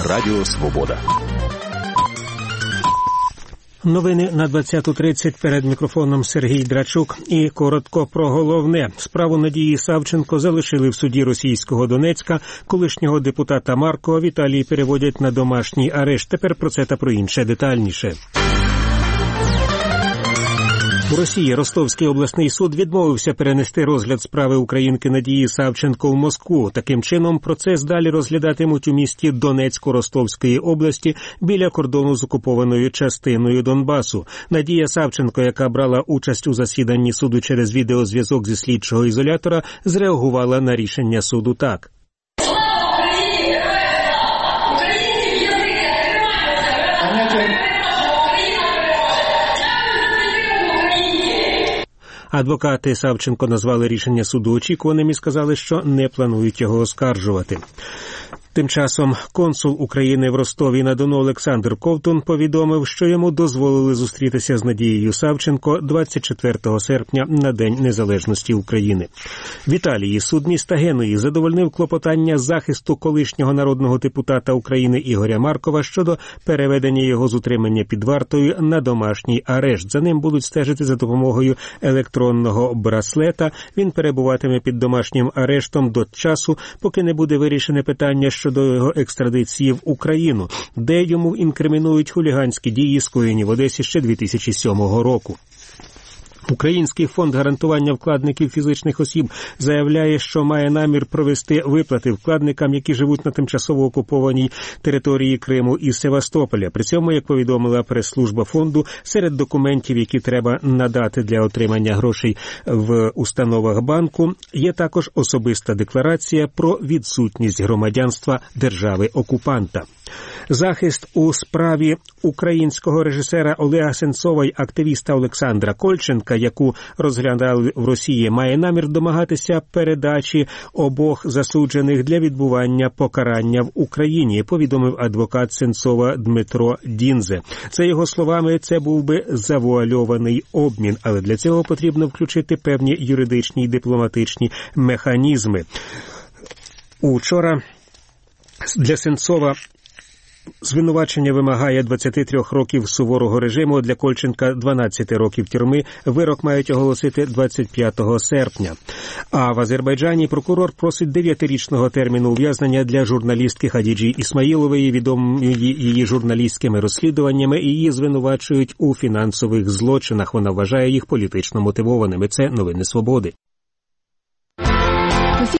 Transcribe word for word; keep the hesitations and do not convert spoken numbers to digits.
Радіо Свобода. Новини на двадцяту тридцять, перед мікрофоном Сергій Драчук. І коротко про головне. Справу Надії Савченко залишили в суді російського Донецька. Колишнього депутата Маркова в Італії переводять на домашній арешт. Тепер про це та про інше детальніше. У Росії Ростовський обласний суд відмовився перенести розгляд справи українки Надії Савченко в Москву. Таким чином, процес далі розглядатимуть у місті Донецьку Ростовської області біля кордону з окупованою частиною Донбасу. Надія Савченко, яка брала участь у засіданні суду через відеозв'язок зі слідчого ізолятора, зреагувала на рішення суду так. Адвокати Савченко назвали рішення суду очікуваним і сказали, що не планують його оскаржувати. Тим часом консул України в Ростові-на-Дону Олександр Ковтун повідомив, що йому дозволили зустрітися з Надією Савченко двадцять четвертого серпня на День Незалежності України. В Італії суд міста Генуї задовольнив клопотання захисту колишнього народного депутата України Ігоря Маркова щодо переведення його з утримання під вартою на домашній арешт. За ним будуть стежити за допомогою електронного браслета. Він перебуватиме під домашнім арештом до часу, поки не буде вирішене питання щодо його екстрадиції в Україну, де йому інкримінують хуліганські дії, скоєні в Одесі ще дві тисячі сьомого року. Український фонд гарантування вкладників фізичних осіб заявляє, що має намір провести виплати вкладникам, які живуть на тимчасово окупованій території Криму і Севастополя. При цьому, як повідомила прес-служба фонду, серед документів, які треба надати для отримання грошей в установах банку, є також особиста декларація про відсутність громадянства держави-окупанта. Захист у справі українського режисера Олега Сенцова й активіста Олександра Кольченка, яку розглядали в Росії, має намір домагатися передачі обох засуджених для відбування покарання в Україні, повідомив адвокат Сенцова Дмитро Дінзе. За його словами, це був би завуальований обмін, але для цього потрібно включити певні юридичні й дипломатичні механізми. Учора для Сенцова звинувачення вимагає двадцяти трьох років суворого режиму, для Кольченка дванадцять років тюрми. Вирок мають оголосити двадцять п'ятого серпня. А в Азербайджані прокурор просить дев'ятирічного терміну ув'язнення для журналістки Хадіджі Ісмаїлової, відомої її журналістськими розслідуваннями, і її звинувачують у фінансових злочинах. Вона вважає їх політично мотивованими. Це новини Свободи.